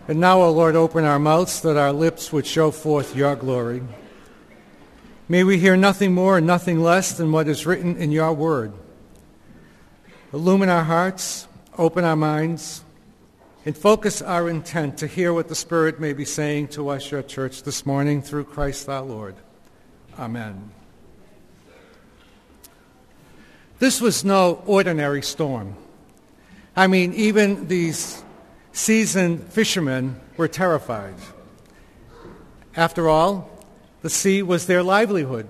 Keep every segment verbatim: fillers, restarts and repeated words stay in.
And now, O Lord, open our mouths that our lips would show forth your glory. May we hear nothing more and nothing less than what is written in your word. Illumine our hearts, open our minds, and focus our intent to hear what the Spirit may be saying to us, your church, this morning through Christ our Lord. Amen. This was no ordinary storm. I mean, even these seasoned fishermen were terrified. After all, the sea was their livelihood.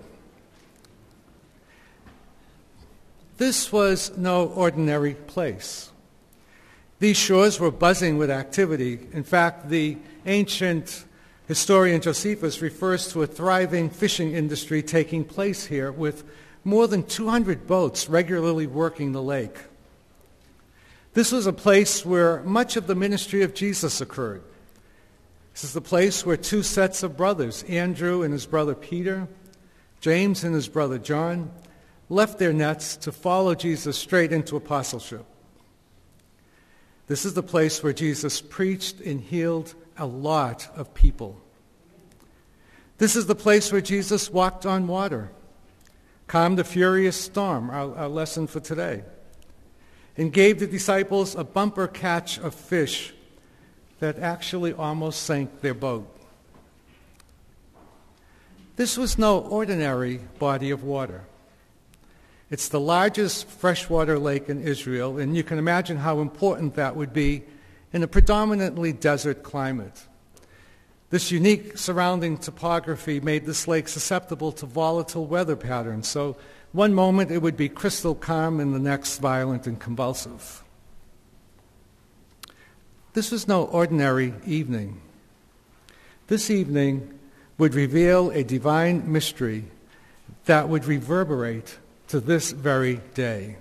This was no ordinary place. These shores were buzzing with activity. In fact, the ancient historian Josephus refers to a thriving fishing industry taking place here with more than two hundred boats regularly working the lake. This was a place where much of the ministry of Jesus occurred. This is the place where two sets of brothers, Andrew and his brother Peter, James and his brother John, left their nets to follow Jesus straight into apostleship. This is the place where Jesus preached and healed a lot of people. This is the place where Jesus walked on water, calmed a furious storm, our, our lesson for today, and gave the disciples a bumper catch of fish that actually almost sank their boat. This was no ordinary body of water. It's the largest freshwater lake in Israel, and you can imagine how important that would be in a predominantly desert climate. This unique surrounding topography made this lake susceptible to volatile weather patterns, so one moment it would be crystal calm and the next violent and convulsive. This was no ordinary evening. This evening would reveal a divine mystery that would reverberate to this very day.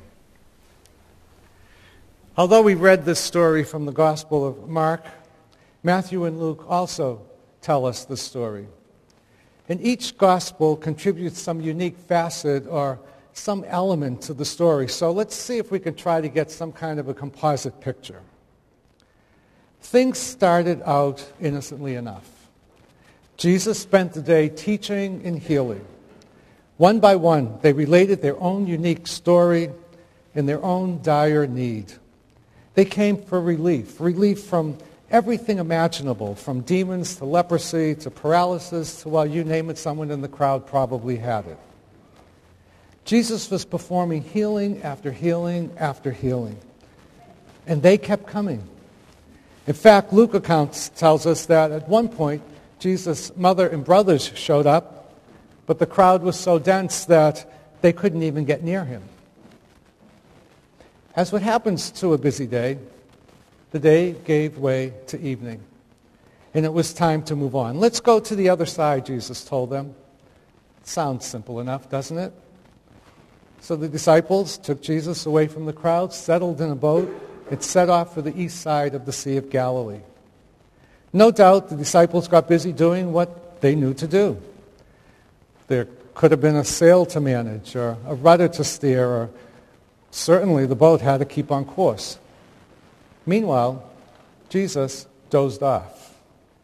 Although we read this story from the Gospel of Mark, Matthew and Luke also tell us the story. And each gospel contributes some unique facet or some element to the story. So let's see if we can try to get some kind of a composite picture. Things started out innocently enough. Jesus spent the day teaching and healing. One by one, they related their own unique story and their own dire need. They came for relief, relief from everything imaginable, from demons to leprosy to paralysis to, well, you name it, someone in the crowd probably had it. Jesus was performing healing after healing after healing, and they kept coming. In fact, Luke accounts tells us that at one point, Jesus' mother and brothers showed up, but the crowd was so dense that they couldn't even get near him. As what happens to a busy day, the day gave way to evening, and it was time to move on. Let's go to the other side, Jesus told them. Sounds simple enough, doesn't it? So the disciples took Jesus away from the crowd, settled in a boat, and set off for the east side of the Sea of Galilee. No doubt the disciples got busy doing what they knew to do. There could have been a sail to manage, or a rudder to steer, or certainly the boat had to keep on course. Meanwhile, Jesus dozed off.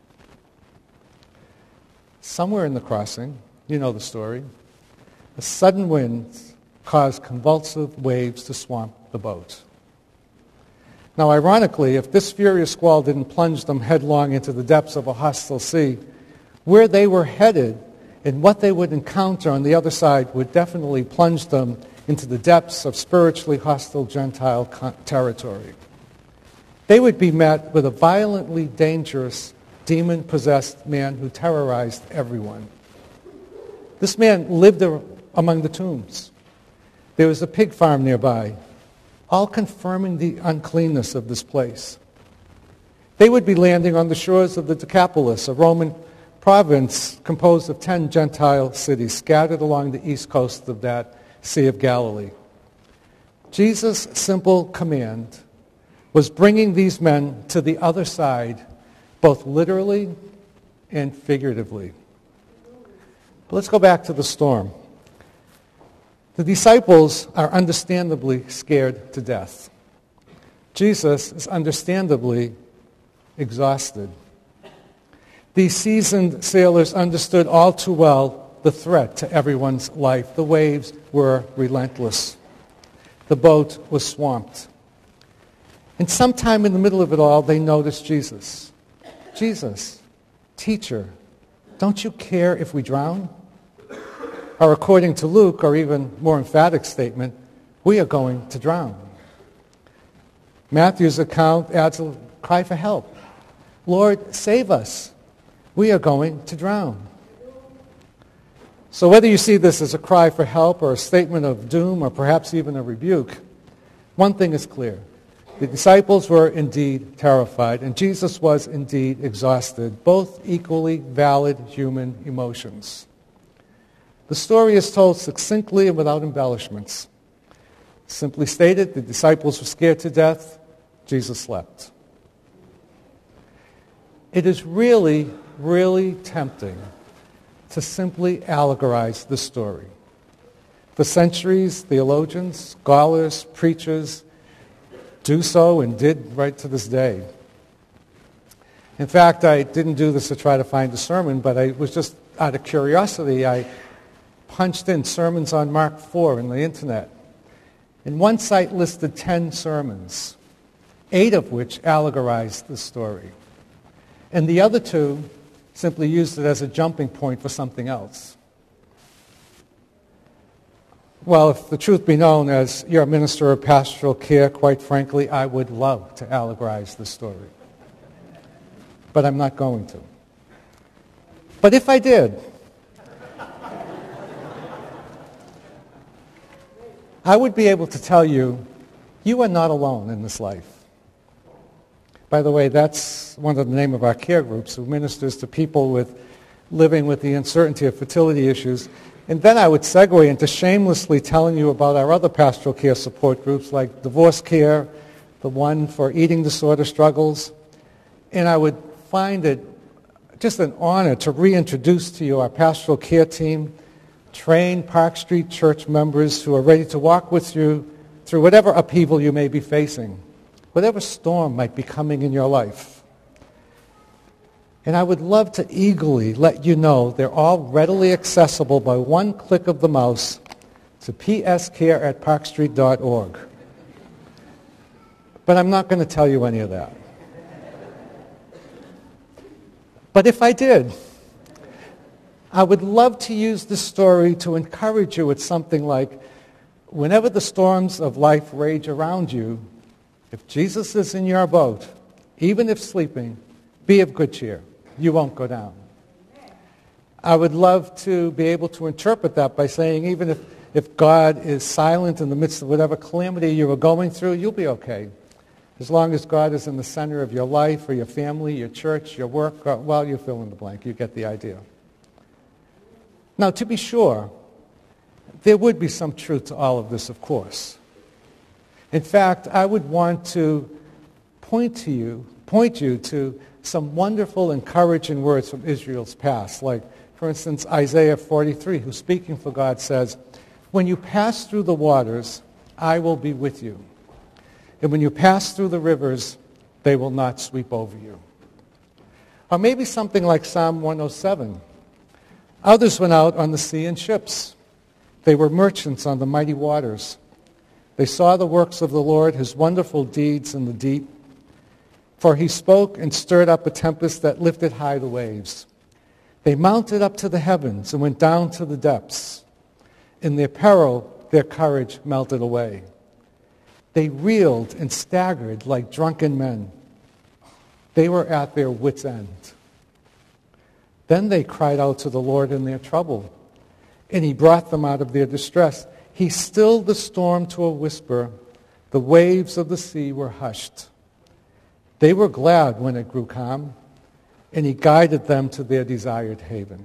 Somewhere in the crossing, you know the story, a sudden wind caused convulsive waves to swamp the boat. Now, ironically, if this furious squall didn't plunge them headlong into the depths of a hostile sea, where they were headed and what they would encounter on the other side would definitely plunge them into the depths of spiritually hostile Gentile con- territory. They would be met with a violently dangerous, demon-possessed man who terrorized everyone. This man lived among the tombs. There was a pig farm nearby, all confirming the uncleanness of this place. They would be landing on the shores of the Decapolis, a Roman province composed of ten Gentile cities scattered along the east coast of that Sea of Galilee. Jesus' simple command was bringing these men to the other side, both literally and figuratively. But let's go back to the storm. The disciples are understandably scared to death. Jesus is understandably exhausted. These seasoned sailors understood all too well the threat to everyone's life. The waves were relentless. The boat was swamped. And sometime in the middle of it all, they noticed Jesus. Jesus, teacher, don't you care if we drown? Or according to Luke, or even more emphatic statement, we are going to drown. Matthew's account adds a cry for help. Lord, save us. We are going to drown. So whether you see this as a cry for help or a statement of doom or perhaps even a rebuke, one thing is clear. The disciples were indeed terrified, and Jesus was indeed exhausted, both equally valid human emotions. The story is told succinctly and without embellishments. Simply stated, the disciples were scared to death. Jesus slept. It is really, really tempting to simply allegorize the story. For centuries, theologians, scholars, preachers do so and did right to this day. In fact, I didn't do this to try to find a sermon, but I was just out of curiosity, I punched in sermons on Mark four in the internet. And one site listed ten sermons, eight of which allegorized the story. And the other two simply used it as a jumping point for something else. Well, if the truth be known, as your minister of pastoral care, quite frankly, I would love to allegorize the story. But I'm not going to. But if I did, I would be able to tell you, you are not alone in this life. By the way, that's one of the name of our care groups, who ministers to people with living with the uncertainty of fertility issues. And then I would segue into shamelessly telling you about our other pastoral care support groups, like divorce care, the one for eating disorder struggles. And I would find it just an honor to reintroduce to you our pastoral care team, trained Park Street Church members who are ready to walk with you through whatever upheaval you may be facing, whatever storm might be coming in your life. And I would love to eagerly let you know they're all readily accessible by one click of the mouse to p s care at park street dot org. But I'm not going to tell you any of that. But if I did, I would love to use this story to encourage you with something like, whenever the storms of life rage around you, if Jesus is in your boat, even if sleeping, be of good cheer. You won't go down. I would love to be able to interpret that by saying, even if, if God is silent in the midst of whatever calamity you are going through, you'll be okay. As long as God is in the center of your life or your family, your church, your work, or, well, you fill in the blank. You get the idea. Now, to be sure, there would be some truth to all of this, of course. In fact, I would want to point to you, point you to some wonderful, encouraging words from Israel's past. Like, for instance, Isaiah forty-three, who speaking for God says, "When you pass through the waters, I will be with you. And when you pass through the rivers, they will not sweep over you." Or maybe something like Psalm one oh seven. "Others went out on the sea in ships. They were merchants on the mighty waters. They saw the works of the Lord, his wonderful deeds in the deep. For he spoke and stirred up a tempest that lifted high the waves. They mounted up to the heavens and went down to the depths. In their peril, their courage melted away. They reeled and staggered like drunken men. They were at their wits' end. Then they cried out to the Lord in their trouble, and he brought them out of their distress. He stilled the storm to a whisper. The waves of the sea were hushed. They were glad when it grew calm, and he guided them to their desired haven."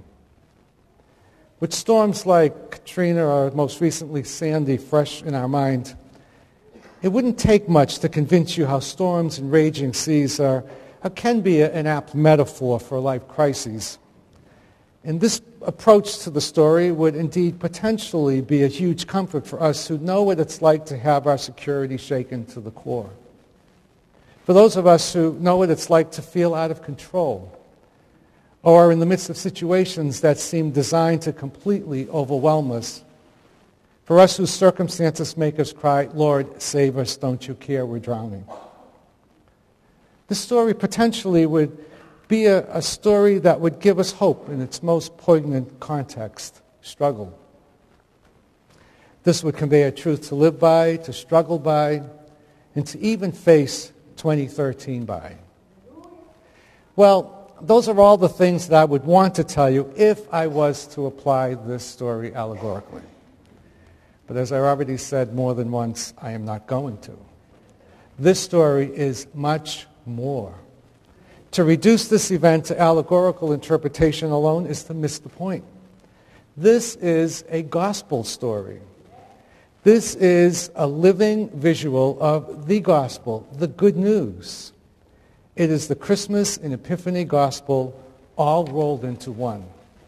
With storms like Katrina or most recently Sandy fresh in our mind, it wouldn't take much to convince you how storms and raging seas are, are can be an apt metaphor for life crises. And this approach to the story would indeed potentially be a huge comfort for us who know what it's like to have our security shaken to the core. For those of us who know what it's like to feel out of control or in the midst of situations that seem designed to completely overwhelm us. For us whose circumstances make us cry, Lord, save us, don't you care, we're drowning. This story potentially would be a, a story that would give us hope in its most poignant context, struggle. This would convey a truth to live by, to struggle by, and to even face twenty thirteen by. Well, those are all the things that I would want to tell you if I was to apply this story allegorically. But as I already said more than once, I am not going to. This story is much more. To reduce this event to allegorical interpretation alone is to miss the point. This is a gospel story. This is a living visual of the gospel, the good news. It is the Christmas and Epiphany gospel all rolled into one.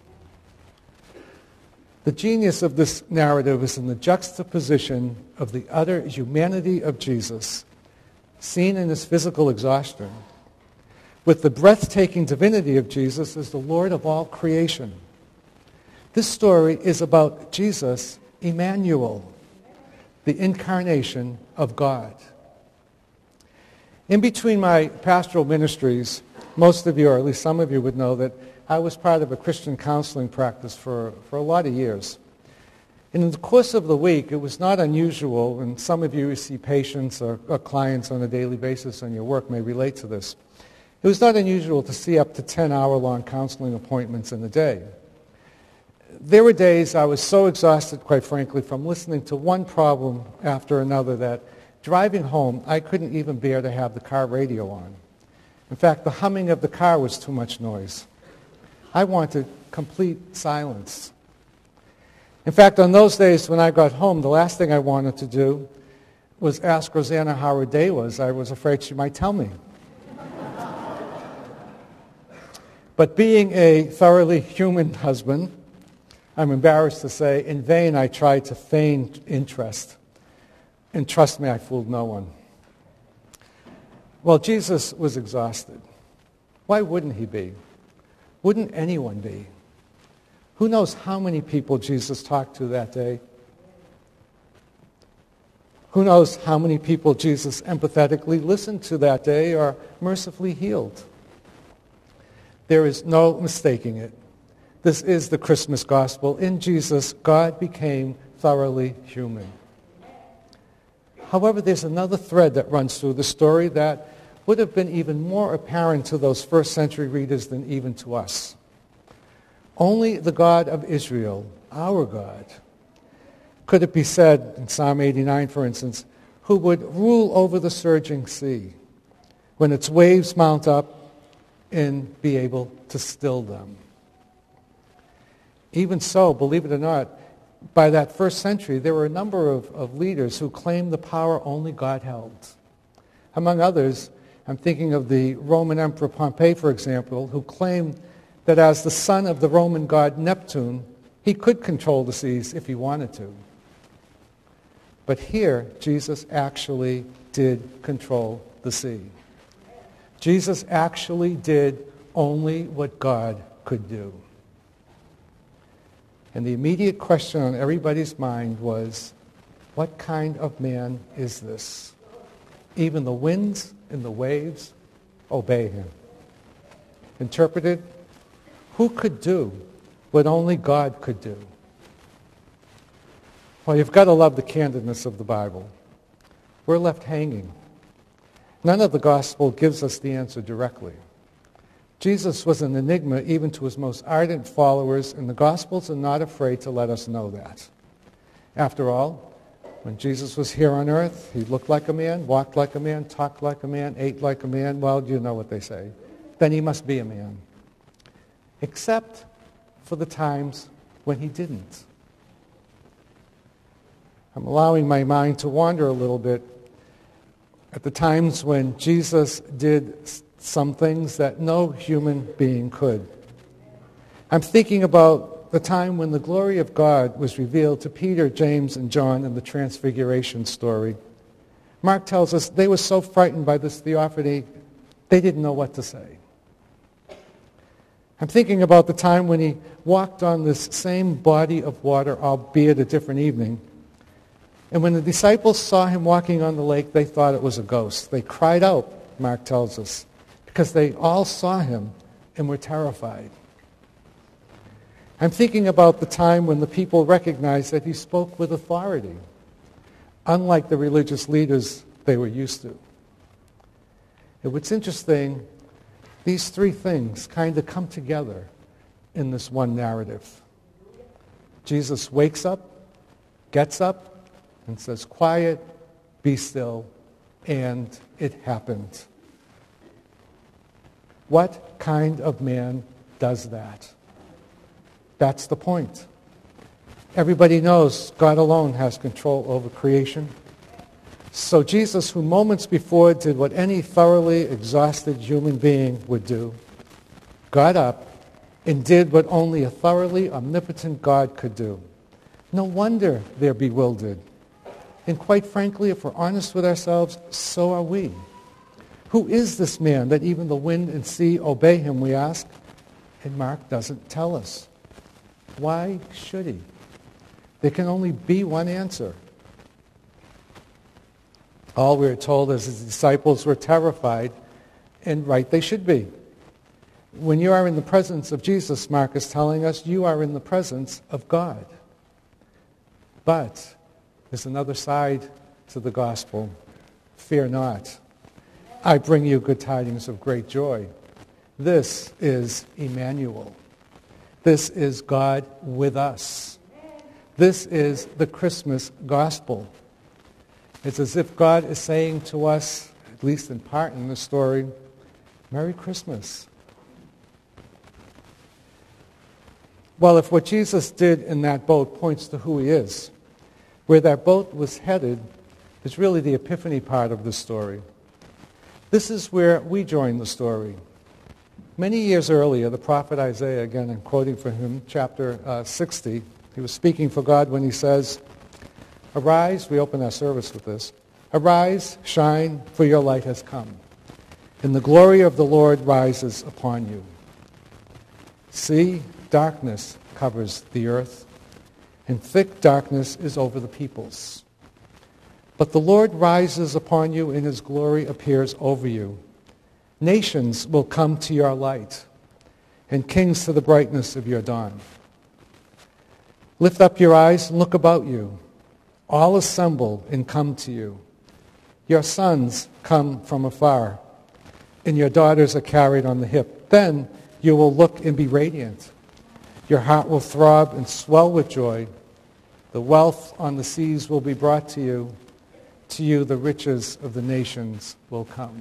The genius of this narrative is in the juxtaposition of the utter humanity of Jesus, seen in his physical exhaustion, with the breathtaking divinity of Jesus as the Lord of all creation. This story is about Jesus, Emmanuel, the incarnation of God. In between my pastoral ministries, most of you, or at least some of you, would know that I was part of a Christian counseling practice for, for a lot of years. And in the course of the week, it was not unusual, and some of you who see patients or, or clients on a daily basis on your work may relate to this. It was not unusual to see up to ten hour-long counseling appointments in a day. There were days I was so exhausted, quite frankly, from listening to one problem after another that driving home, I couldn't even bear to have the car radio on. In fact, the humming of the car was too much noise. I wanted complete silence. In fact, on those days when I got home, the last thing I wanted to do was ask Rosanna how her day was. I was afraid she might tell me. But being a thoroughly human husband, I'm embarrassed to say, in vain I tried to feign interest. And trust me, I fooled no one. Well, Jesus was exhausted. Why wouldn't he be? Wouldn't anyone be? Who knows how many people Jesus talked to that day? Who knows how many people Jesus empathetically listened to that day or mercifully healed? There is no mistaking it. This is the Christmas gospel. In Jesus, God became thoroughly human. However, there's another thread that runs through the story that would have been even more apparent to those first century readers than even to us. Only the God of Israel, our God, could it be said in Psalm eighty-nine, for instance, who would rule over the surging sea when its waves mount up and be able to still them. Even so, believe it or not, by that first century, there were a number of, of leaders who claimed the power only God held. Among others, I'm thinking of the Roman Emperor Pompey, for example, who claimed that as the son of the Roman god Neptune, he could control the seas if he wanted to. But here, Jesus actually did control the sea. Jesus actually did only what God could do. And the immediate question on everybody's mind was, what kind of man is this? Even the winds and the waves obey him. Interpreted, who could do what only God could do? Well, you've got to love the candidness of the Bible. We're left hanging. None of the gospel gives us the answer directly. Jesus was an enigma even to his most ardent followers, and the Gospels are not afraid to let us know that. After all, when Jesus was here on earth, he looked like a man, walked like a man, talked like a man, ate like a man. Well, you know what they say. Then he must be a man. Except for the times when he didn't. I'm allowing my mind to wander a little bit at the times when Jesus did some things that no human being could. I'm thinking about the time when the glory of God was revealed to Peter, James, and John in the Transfiguration story. Mark tells us they were so frightened by this theophany, they didn't know what to say. I'm thinking about the time when he walked on this same body of water, albeit a different evening. And when the disciples saw him walking on the lake, they thought it was a ghost. They cried out, Mark tells us, because they all saw him and were terrified. I'm thinking about the time when the people recognized that he spoke with authority, unlike the religious leaders they were used to. And what's interesting, these three things kind of come together in this one narrative. Jesus wakes up, gets up, and says, "Quiet, be still," and it happened. What kind of man does that? That's the point. Everybody knows God alone has control over creation. So Jesus, who moments before did what any thoroughly exhausted human being would do, got up and did what only a thoroughly omnipotent God could do. No wonder they're bewildered. And quite frankly, if we're honest with ourselves, so are we. Who is this man that even the wind and sea obey him, we ask? And Mark doesn't tell us. Why should he? There can only be one answer. All we're told is his disciples were terrified, and right they should be. When you are in the presence of Jesus, Mark is telling us, you are in the presence of God. But there's another side to the gospel. Fear not. I bring you good tidings of great joy. This is Emmanuel. This is God with us. This is the Christmas gospel. It's as if God is saying to us, at least in part in this story, Merry Christmas. Well, if what Jesus did in that boat points to who he is, where that boat was headed is really the epiphany part of the story. This is where we join the story. Many years earlier, the prophet Isaiah, again I'm quoting from him, chapter uh, sixty, he was speaking for God when he says, "Arise," we open our service with this, "Arise, shine, for your light has come, and the glory of the Lord rises upon you. See, darkness covers the earth, and thick darkness is over the peoples. But the Lord rises upon you, and his glory appears over you. Nations will come to your light, and kings to the brightness of your dawn. Lift up your eyes and look about you. All assemble and come to you. Your sons come from afar, and your daughters are carried on the hip. Then you will look and be radiant. Your heart will throb and swell with joy. The wealth on the seas will be brought to you. To you the riches of the nations will come."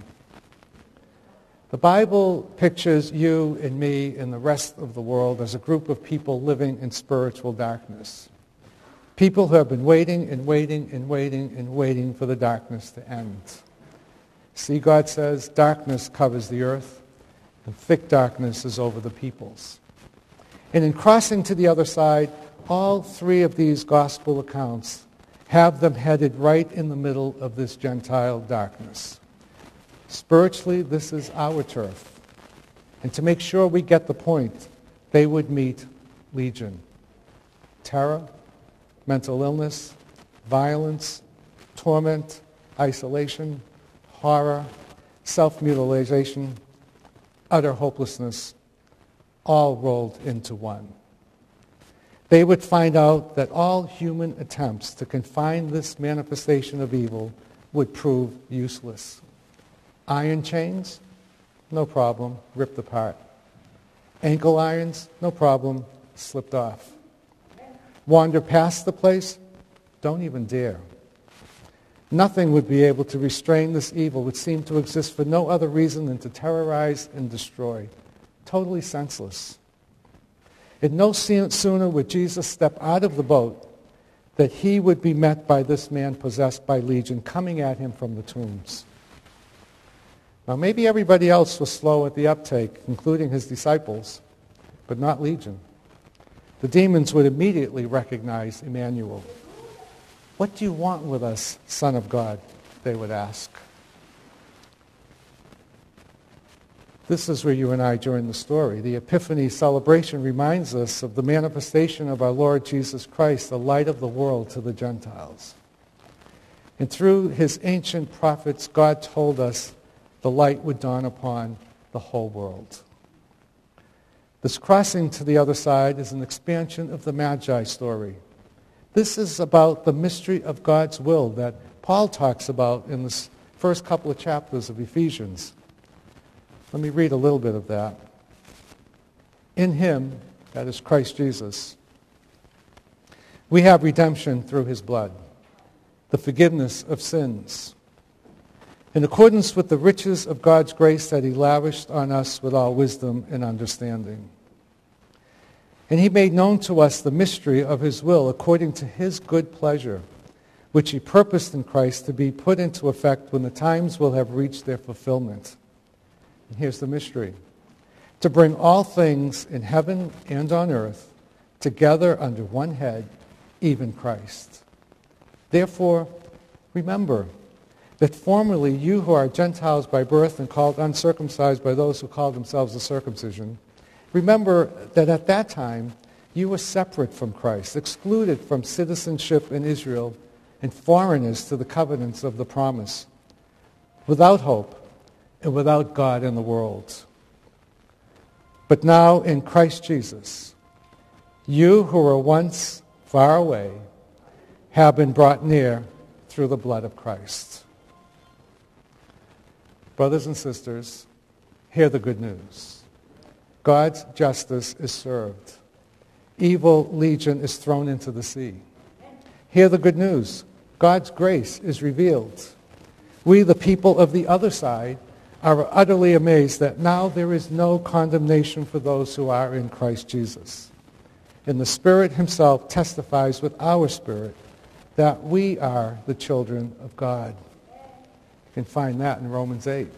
The Bible pictures you and me and the rest of the world as a group of people living in spiritual darkness. People who have been waiting and waiting and waiting and waiting for the darkness to end. See, God says, darkness covers the earth, and thick darkness is over the peoples. And in crossing to the other side, all three of these gospel accounts have them headed right in the middle of this Gentile darkness. Spiritually, this is our turf. And to make sure we get the point, they would meet legion. Terror, mental illness, violence, torment, isolation, horror, self-mutilation, utter hopelessness, all rolled into one. They would find out that all human attempts to confine this manifestation of evil would prove useless. Iron chains? No problem, ripped apart. Ankle irons? No problem, slipped off. Wander past the place? Don't even dare. Nothing would be able to restrain this evil, which seemed to exist for no other reason than to terrorize and destroy. Totally senseless. And no sooner would Jesus step out of the boat that he would be met by this man possessed by legion coming at him from the tombs. Now maybe everybody else was slow at the uptake, including his disciples, but not legion. The demons would immediately recognize Emmanuel. "What do you want with us, Son of God?" they would ask. This is where you and I join the story. The Epiphany celebration reminds us of the manifestation of our Lord Jesus Christ, the light of the world to the Gentiles. And through his ancient prophets, God told us the light would dawn upon the whole world. This crossing to the other side is an expansion of the Magi story. This is about the mystery of God's will that Paul talks about in the first couple of chapters of Ephesians. Let me read a little bit of that. In him, that is Christ Jesus, we have redemption through his blood, the forgiveness of sins, in accordance with the riches of God's grace that he lavished on us with all wisdom and understanding. And he made known to us the mystery of his will according to his good pleasure, which he purposed in Christ to be put into effect when the times will have reached their fulfillment. And here's the mystery: to bring all things in heaven and on earth together under one head, even Christ. Therefore, remember that formerly you who are Gentiles by birth and called uncircumcised by those who call themselves the circumcision, remember that at that time you were separate from Christ, excluded from citizenship in Israel, and foreigners to the covenants of the promise, without hope and without God in the world. But now in Christ Jesus, you who were once far away have been brought near through the blood of Christ. Brothers and sisters, hear the good news. God's justice is served. Evil legion is thrown into the sea. Hear the good news. God's grace is revealed. We, the people of the other side, are utterly amazed that now there is no condemnation for those who are in Christ Jesus. And the Spirit himself testifies with our spirit that we are the children of God. You can find that in Romans eight.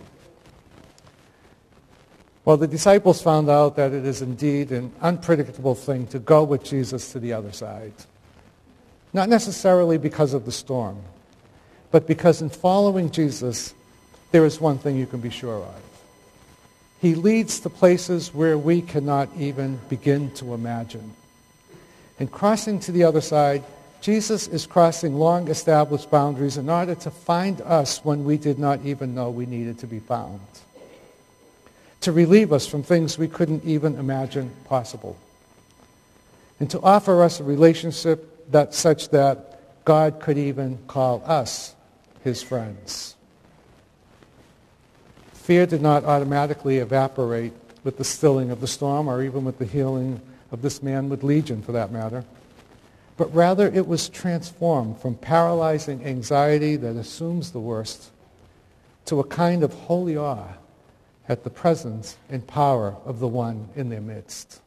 Well, the disciples found out that it is indeed an unpredictable thing to go with Jesus to the other side. Not necessarily because of the storm, but because in following Jesus, there is one thing you can be sure of. He leads to places where we cannot even begin to imagine. In crossing to the other side, Jesus is crossing long-established boundaries in order to find us when we did not even know we needed to be found, to relieve us from things we couldn't even imagine possible, and to offer us a relationship that such that God could even call us his friends. Fear did not automatically evaporate with the stilling of the storm or even with the healing of this man with legion, for that matter. But rather it was transformed from paralyzing anxiety that assumes the worst to a kind of holy awe at the presence and power of the one in their midst.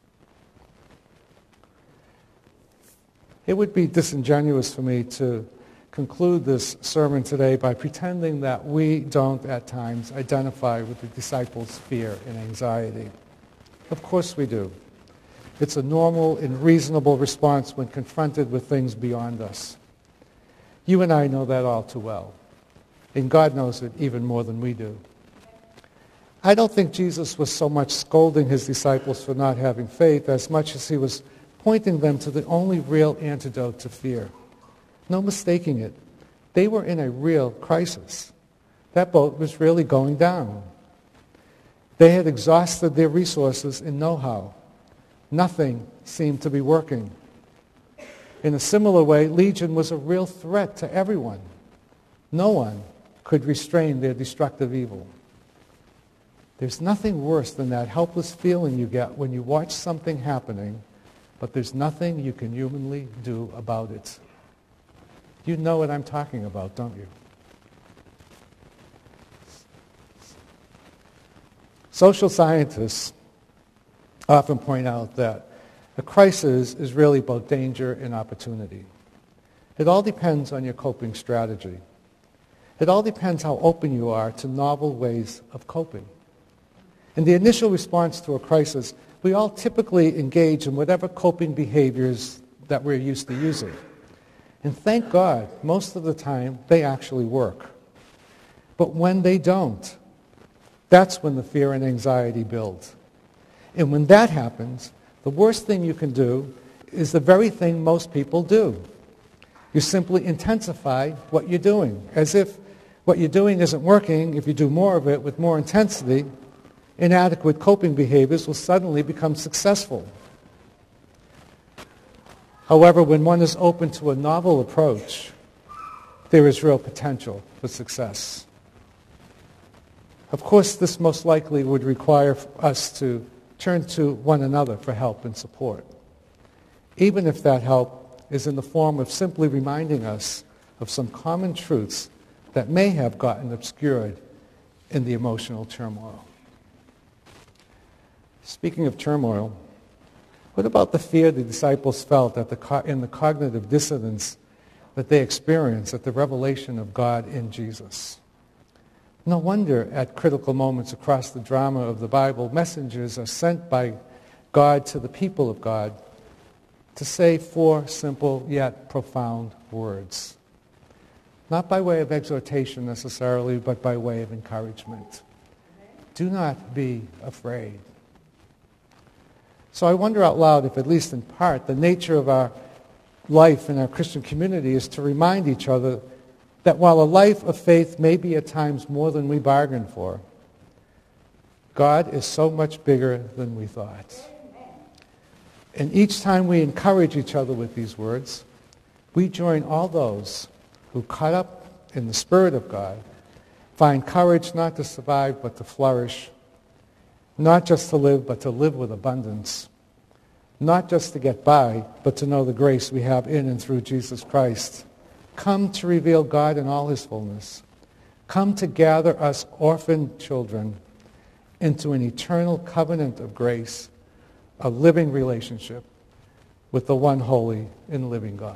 It would be disingenuous for me to conclude this sermon today by pretending that we don't at times identify with the disciples' fear and anxiety. Of course we do. It's a normal and reasonable response when confronted with things beyond us. You and I know that all too well, and God knows it even more than we do. I don't think Jesus was so much scolding his disciples for not having faith as much as he was pointing them to the only real antidote to fear. No mistaking it. They were in a real crisis. That boat was really going down. They had exhausted their resources and know-how. Nothing seemed to be working. In a similar way, Legion was a real threat to everyone. No one could restrain their destructive evil. There's nothing worse than that helpless feeling you get when you watch something happening, but there's nothing you can humanly do about it. You know what I'm talking about, don't you? Social scientists often point out that a crisis is really both danger and opportunity. It all depends on your coping strategy. It all depends how open you are to novel ways of coping. In the initial response to a crisis, we all typically engage in whatever coping behaviors that we're used to using. And thank God, most of the time, they actually work. But when they don't, that's when the fear and anxiety build. And when that happens, the worst thing you can do is the very thing most people do. You simply intensify what you're doing, as if what you're doing isn't working. If you do more of it with more intensity, inadequate coping behaviors will suddenly become successful. However, when one is open to a novel approach, there is real potential for success. Of course, this most likely would require us to turn to one another for help and support, even if that help is in the form of simply reminding us of some common truths that may have gotten obscured in the emotional turmoil. Speaking of turmoil, what about the fear the disciples felt at the co- in the cognitive dissonance that they experienced at the revelation of God in Jesus? No wonder at critical moments across the drama of the Bible, messengers are sent by God to the people of God to say four simple yet profound words. Not by way of exhortation necessarily, but by way of encouragement. Do not be afraid. So I wonder out loud if, at least in part, the nature of our life in our Christian community is to remind each other that while a life of faith may be at times more than we bargained for, God is so much bigger than we thought. And each time we encourage each other with these words, we join all those who, caught up in the Spirit of God, find courage not to survive but to flourish, not just to live but to live with abundance, not just to get by but to know the grace we have in and through Jesus Christ. Come to reveal God in all his fullness. Come to gather us orphaned children into an eternal covenant of grace, a living relationship with the one holy and living God.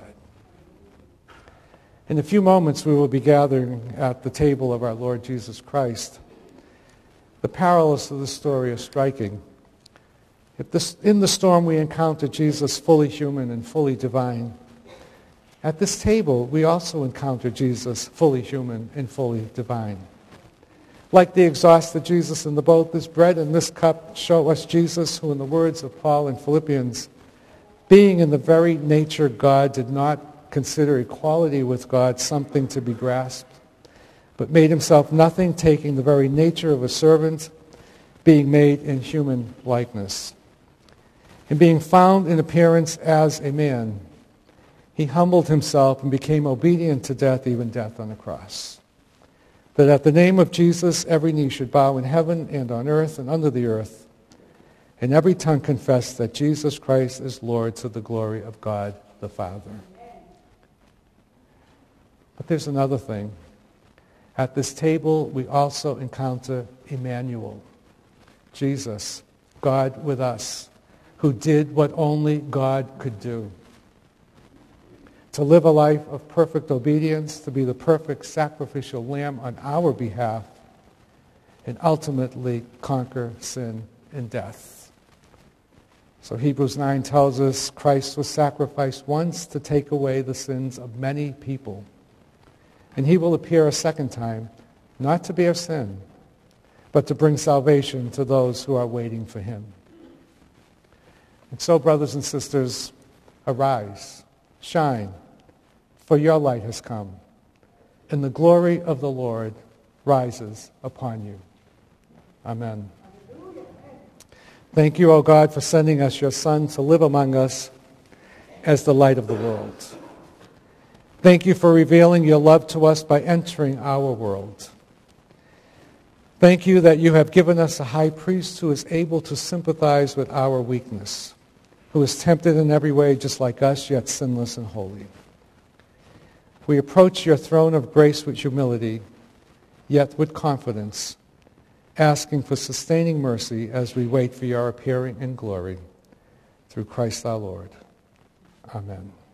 In a few moments we will be gathering at the table of our Lord Jesus Christ. The parallels of the story are striking. If this, in the storm we encounter Jesus fully human and fully divine, at this table we also encounter Jesus fully human and fully divine. Like the exhausted Jesus in the boat, this bread and this cup show us Jesus who, in the words of Paul in Philippians, being in the very nature God, did not consider equality with God something to be grasped, but made himself nothing, taking the very nature of a servant, being made in human likeness. And being found in appearance as a man, he humbled himself and became obedient to death, even death on the cross. That at the name of Jesus every knee should bow in heaven and on earth and under the earth, and every tongue confess that Jesus Christ is Lord, to the glory of God the Father. But there's another thing. At this table we also encounter Emmanuel, Jesus, God with us, who did what only God could do. To live a life of perfect obedience, to be the perfect sacrificial lamb on our behalf, and ultimately conquer sin and death. So Hebrews nine tells us Christ was sacrificed once to take away the sins of many people. And he will appear a second time, not to bear sin, but to bring salvation to those who are waiting for him. And so, brothers and sisters, arise, shine, for your light has come, and the glory of the Lord rises upon you. Amen. Thank you, O God, for sending us your Son to live among us as the light of the world. Thank you for revealing your love to us by entering our world. Thank you that you have given us a high priest who is able to sympathize with our weakness, who is tempted in every way just like us, yet sinless and holy. We approach your throne of grace with humility, yet with confidence, asking for sustaining mercy as we wait for your appearing in glory. Through Christ our Lord. Amen.